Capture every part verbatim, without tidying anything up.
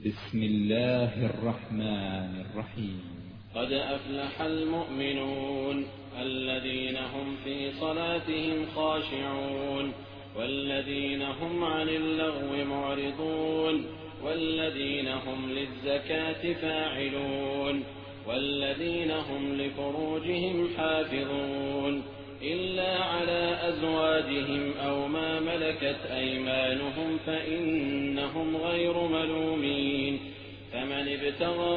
بسم الله الرحمن الرحيم. قد أفلح المؤمنون الذين هم في صلاتهم خاشعون والذين هم عن اللغو معرضون والذين هم للزكاة فاعلون والذين هم لفروجهم حافظون إلا على أزواجهم أو ما ملكت أيمانهم فإنهم غير ملومين. فمن ابتغى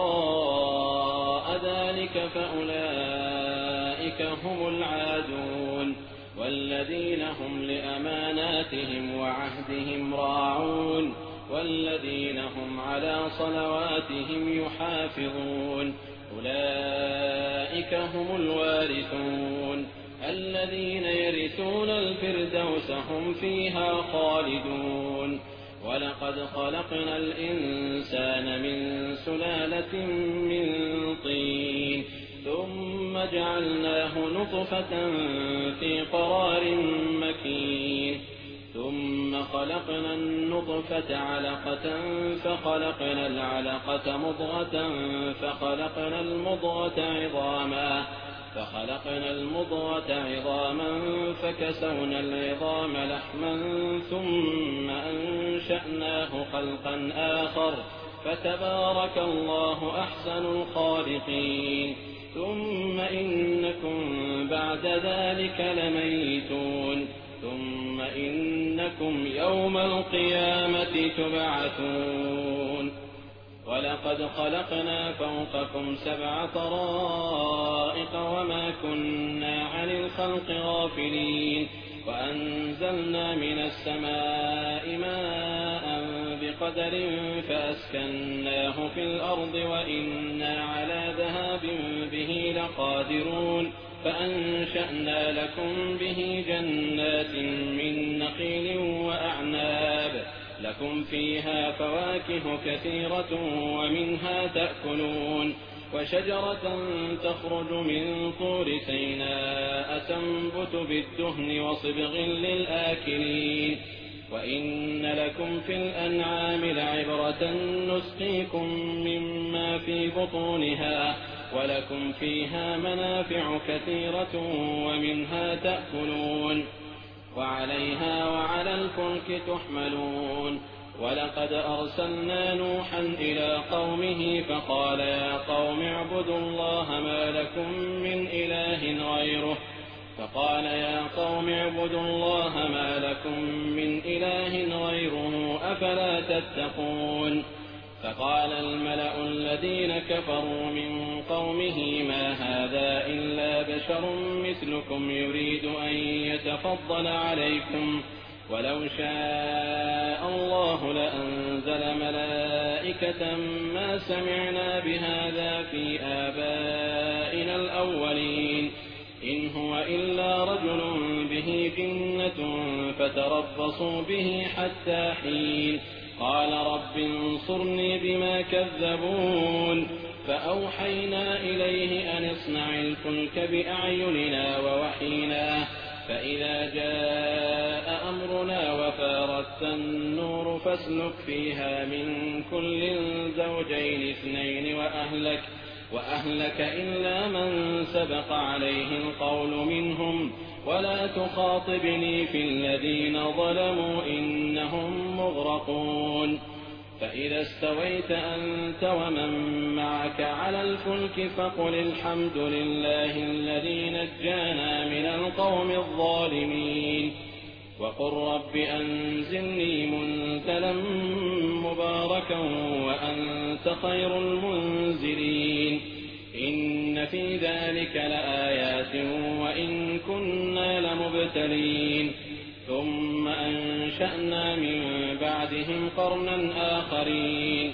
وراء ذلك فأولئك هم العادون والذين هم لأماناتهم وعهدهم راعون والذين هم على صلواتهم يحافظون أولئك هم الوارثون الذين يرثون الفردوس هم فيها خالدون. ولقد خلقنا الإنسان من سلالة من طين ثم جعلناه نطفة في قرار مكين ثم خلقنا النطفة علقة فخلقنا العلقة مضغة فخلقنا المضغة عظاما فخلقنا المضغة عظاما فكسونا العظام لحما ثم أنشأناه خلقا آخر فتبارك الله أحسن الخالقين. ثم إنكم بعد ذلك لميتون ثم إنكم يوم القيامة تبعثون. ولقد خلقنا فوقكم سبع طرائق وما كنا عن الخلق غافلين وأنزلنا من السماء ماء بقدر فأسكناه في الأرض وإنا على ذهاب به لقادرون فأنشأنا لكم به جنات من نخيل وأعناب لكم فيها فواكه كثيرة ومنها تأكلون وشجرة تخرج من طور سيناء تنبت بالدهن وصبغ للآكلين. وإن لكم في الأنعام لعبرة نسقيكم مما في بطونها ولكم فيها منافع كثيرة ومنها تأكلون وعليها وعلى الفلك تحملون. ولقد أرسلنا نوحا إلى قومه فقال يا قوم اعبدوا الله ما لكم من إله غيره فقال يا قوم اعبدوا الله ما لكم من إله غيره أفلا تتقون. فقال الملأ الذين كفروا من قومه ما هذا إلا بشر مثلكم يريد أن يتفضل عليكم ولو شاء الله لأنزل ملائكة ما سمعنا بهذا في آبائنا الأولين إن هو إلا رجل به جنة فتربصوا به حتى حين. قال رب انصرني بما كذبون فأوحينا إليه أن اصنع الفلك بأعيننا ووحينا فإذا جاء أمرنا وفارت النور فاسلك فيها من كل زوجين اثنين وأهلك وأهلك إلا من سبق عليه القول منهم ولا تخاطبني في الذين ظلموا إنهم مغرقون. فإذا استويت أنت ومن معك على الفلك فقل الحمد لله الذي نجانا من القوم الظالمين وقل رب أنزلني منزلا مباركا وأنت خير المنزلين. إن في ذلك لآيات وإن كنا لمبتلين. ثم أنشأنا من بعدهم قرنا آخرين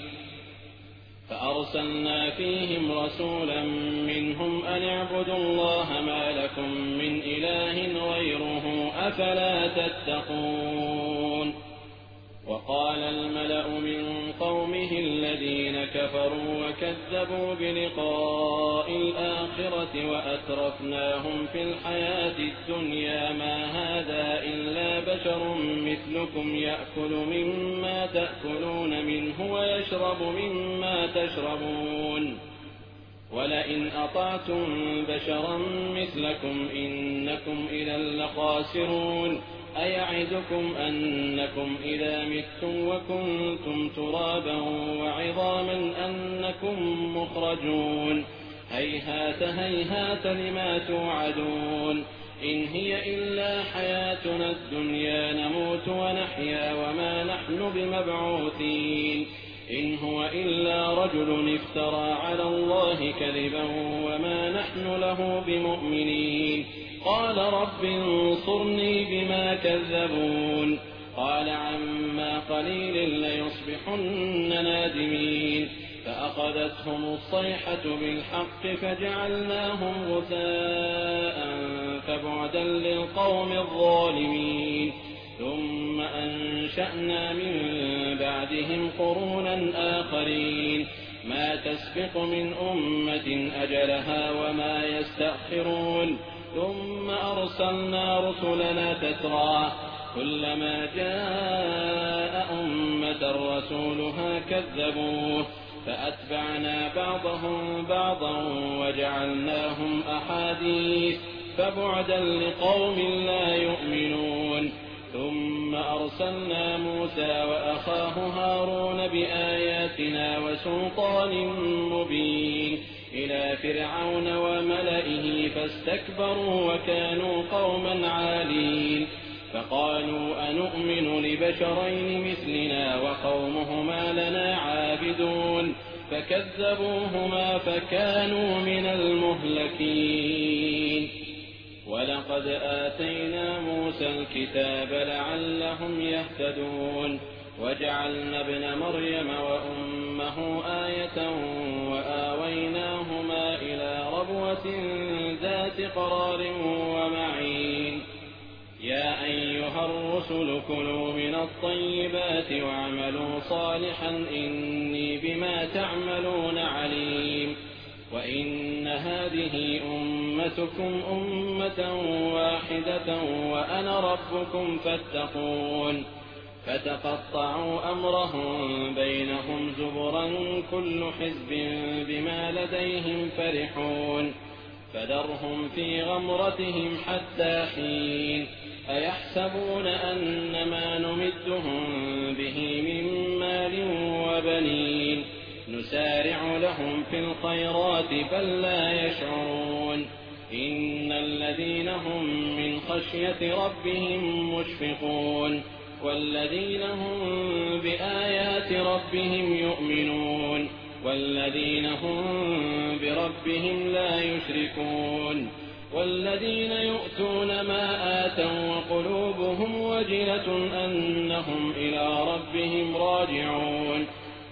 فأرسلنا فيهم رسولا منهم أن اعبدوا الله ما لكم من إله غيره أفلا تتقون. وقال الملأ من قومه الذين كفروا وكذبوا بلقاء الآخرة وأترفناهم في الحياة الدنيا ما هذا إلا بشر مثلكم يأكل مما تأكلون منه ويشرب مما تشربون ولئن أطعتم بشرا مثلكم إنكم إذا لخاسرون أيعدكم أنكم إذا متم وكنتم ترابا وعظاما أنكم مخرجون هيهات هيهات لما توعدون إن هي إلا حياتنا الدنيا نموت ونحيا وما نحن بمبعوثين إن هو إلا رجل افترى على الله كذبا وما نحن له بمؤمنين قال رب انصرني بما كذبون قال عما قليل ليصبحن نادمين فأخذتهم الصيحة بالحق فجعلناهم غثاء فبعدا للقوم الظالمين ثم أنشأنا من بعدهم قرونا آخرين ما تسبق من أمة أجلها وما يستأخرون ثم أرسلنا رسلنا تترى كلما جاء أمة رسولها كذبوه فأتبعنا بعضهم بعضا وجعلناهم أحاديث فبعدا لقوم لا يؤمنون ثم أرسلنا موسى وأخاه هارون بآياتنا وسلطان مبين إلى فرعون وملئه فاستكبروا وكانوا قوما عالين فقالوا أنؤمن لبشرين مثلنا وقومهما لنا عابدون فكذبوهما فكانوا من المهلكين ولقد آتينا موسى الكتاب لعلهم يهتدون وجعلنا ابن مريم وأمه آية وآويناهما إلى ربوة ذات قرار ومعين يا أيها الرسل كلوا من الطيبات واعملوا صالحا إني بما تعملون عليم وإن هذه أمتكم أمة واحدة وأنا ربكم فاتقون فتقطعوا أمرهم بينهم زبرا كل حزب بما لديهم فرحون فذرهم في غمرتهم حتى حين أيحسبون أن ما نمدهم به من مال وبنين نسارع لهم في الخيرات بل لا يشعرون إن الذين هم من خشية ربهم مشفقون والذين هم بآيات ربهم يؤمنون والذين هم بربهم لا يشركون والذين يؤتون ما آتوا وقلوبهم وجلة أنهم إلى ربهم راجعون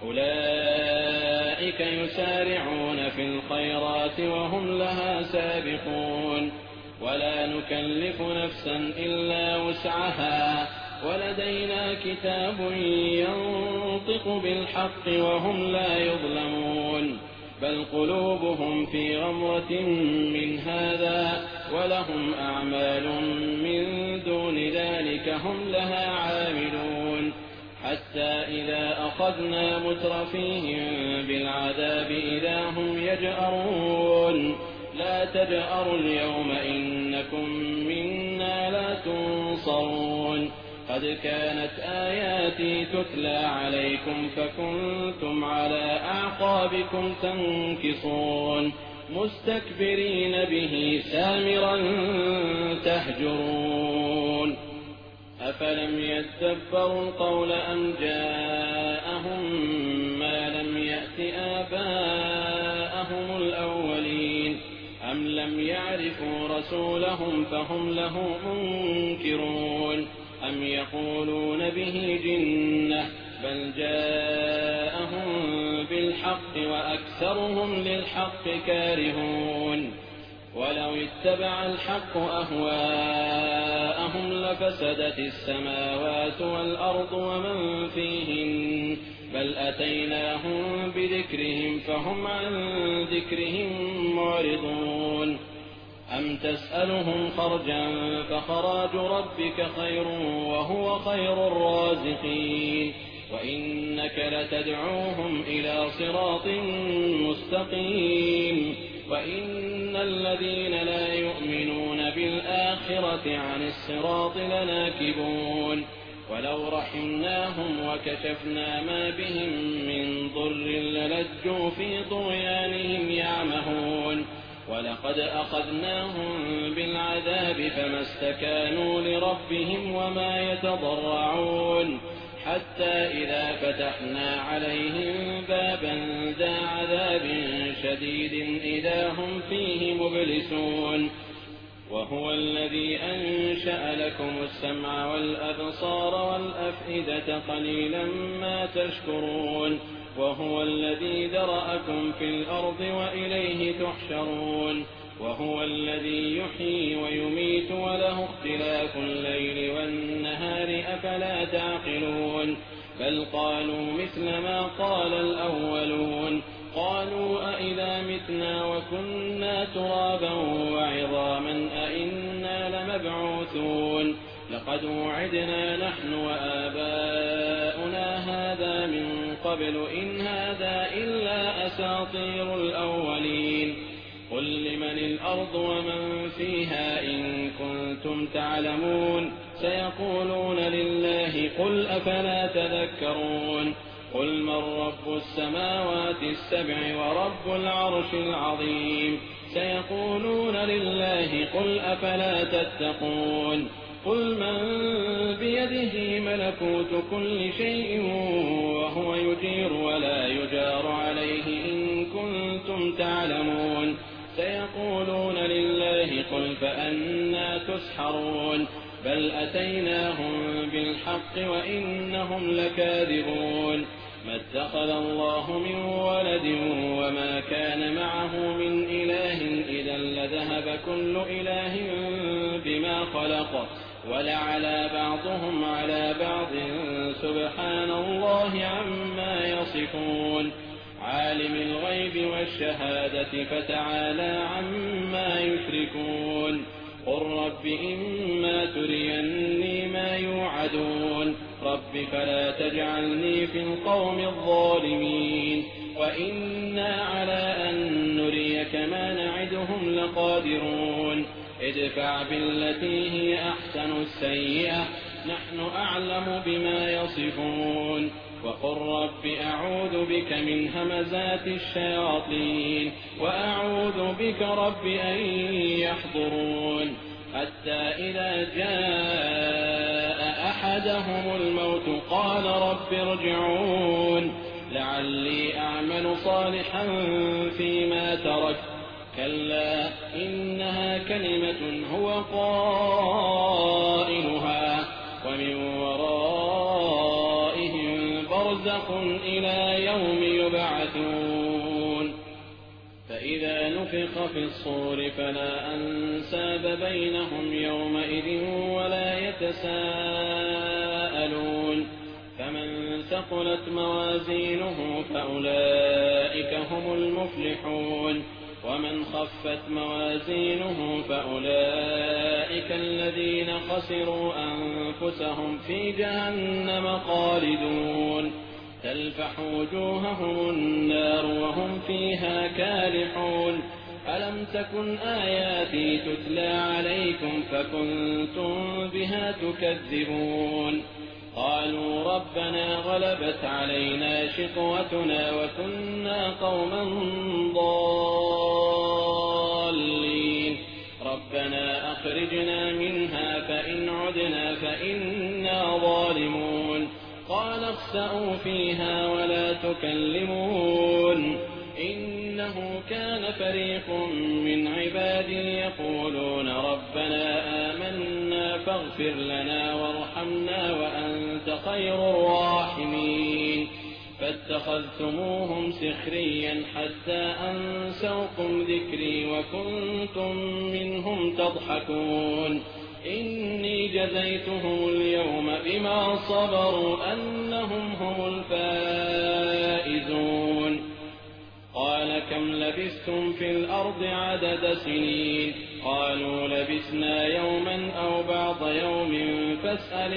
أولئك يسارعون في الخيرات وهم لها سابقون ولا نكلف نفسا إلا وسعها ولدينا كتاب ينطق بالحق وهم لا يظلمون بل قلوبهم في غمرة من هذا ولهم أعمال من دون ذلك هم لها عاملون حتى إذا أخذنا مترفيهم بالعذاب إذا هم يجأرون لا تجأروا اليوم إنكم منا لا تنصرون قد كانت آياتي تتلى عليكم فكنتم على أعقابكم تنكصون مستكبرين به سامرا تهجرون أفلم يدبروا القول أم جاءهم ما لم يأت آباءهم الأولين أم لم يعرفوا رسولهم فهم له منكرون أم يقولون به جنة بل جاءهم بالحق وأكثرهم للحق كارهون ولو اتبع الحق أهواءهم لفسدت السماوات والأرض ومن فيهن بل أتيناهم بذكرهم فهم عن ذكرهم معرضون أم تسألهم خرجا فخراج ربك خير وهو خير الرازقين وإنك لتدعوهم إلى صراط مستقيم وإن الذين لا يؤمنون بالآخرة عن الصراط لناكبون ولو رحمناهم وكشفنا ما بهم من ضر للجوا في طغيانهم يعمهون ولقد أخذناهم بالعذاب فما استكانوا لربهم وما يتضرعون حتى إذا فتحنا عليهم بابا ذا عذاب شديد إذا هم فيه مبلسون وهو الذي أنشأ لكم السمع والأبصار والأفئدة قليلا ما تشكرون وهو الذي ذرأكم في الأرض وإليه تحشرون وهو الذي يحيي ويميت وله اختلاف الليل والنهار أفلا تعقلون بل قالوا مثل ما قال الأولون قالوا أئذا متنا وكنا ترابا وعظاما أئنا لمبعوثون لقد وعدنا نحن وآباؤنا هذا من قبل إن هذا إلا أساطير الأولين قل لمن الأرض ومن فيها إن كنتم تعلمون سيقولون لله قل أفلا تذكرون قل من رب السماوات السبع ورب العرش العظيم سيقولون لله قل أفلا تتقون قل من بيده ملكوت كل شيء وهو يجير ولا يجار عليه إن كنتم تعلمون سيقولون لله قل فأنى تسحرون بل أتيناهم بالحق وإنهم لكاذبون ما اتخذ الله من ولد وما كان معه من إله إذا لذهب كل إله بما خلق ولعلى بعضهم على بعض سبحان الله عما يصفون عالم الغيب والشهادة فتعالى عما يشركون قل رب إما تريني ما يوعدون رب فلا تجعلني في القوم الظالمين وإنا على أن نريك ما نعدهم لقادرون ادفع بالتي هي أحسن السيئة نحن أعلم بما يصفون وقل رب أعوذ بك من همزات الشياطين وأعوذ بك رب أن يحضرون حتى إذا جاء أحدهم الموت قال رب ارجعون لعلي أعمل صالحا فيما ترك كلا إنها كلمة هو قائلها ومن ورائهم برزخ إلى يوم يبعثون فإذا نفخ في الصور فلا أنساب بينهم يومئذ ولا يتساءلون فمن ثقلت موازينه فأولئك هم المفلحون ومن خفت موازينه فأولئك الذين خسروا أنفسهم في جهنم خالدون تلفح وجوههم النار وهم فيها كالحون ألم تكن آياتي تتلى عليكم فكنتم بها تكذبون قالوا ربنا غلبت علينا شقوتنا وكنا قوما ضالين ربنا أخرجنا منها فإن عدنا فإنا ظالمون قال اخسأوا فيها ولا تكلمون إنه كان فريق من عبادي يقولون ربنا آمنا فاغفر لنا وارحمنا وأنت خير الراحمين فاتخذتموهم سخريا حتى أنسوكم ذكري وكنتم منهم تضحكون إني جزيتهم اليوم بما صبروا أنهم هم الفائزون. قال كم لبثتم في الأرض عدد سنين؟ قالوا لبثنا يوما أو بعض يوم فاسأل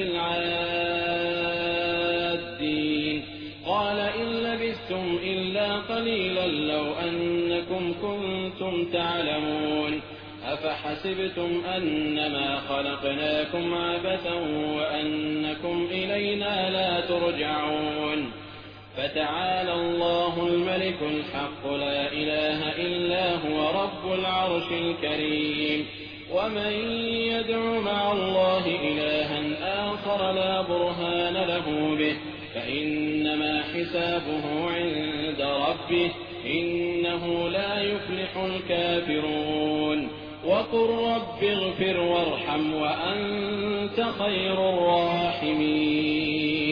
العادين. قال إن لبثتم إلا قليلا لو أنكم كنتم تعلمون. أفحسبتم أنما خلقناكم عبثا وأنكم إلينا لا ترجعون. فتعالى الله الملك الحق لا إله إلا هو رب العرش الكريم. ومن يدع مع الله إلها آخر لا برهان له به فإنما حسابه عند ربه إنه لا يفلح الكافرون. وقل رب اغفر وارحم وأنت خير الراحمين.